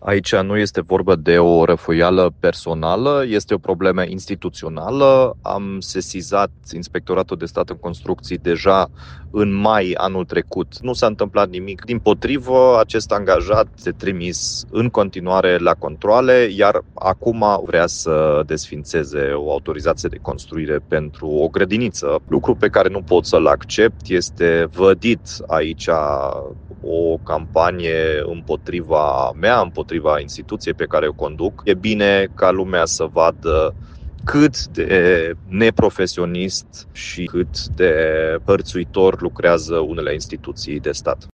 Aici nu este vorba de o răfuială personală, este o problemă instituțională. Am sesizat Inspectoratul de Stat în Construcții deja în mai anul trecut. Nu s-a întâmplat nimic. Dimpotrivă, acest angajat este trimis în continuare la controale, iar acum vrea să desfințeze o autorizație de construire pentru o grădiniță. Lucru pe care nu pot să-l accept. Este vădit aici o campanie împotriva mea, împotriva instituției pe care o conduc. E bine ca lumea să vadă cât de neprofesionist și cât de hărțuitor lucrează unele instituții de stat.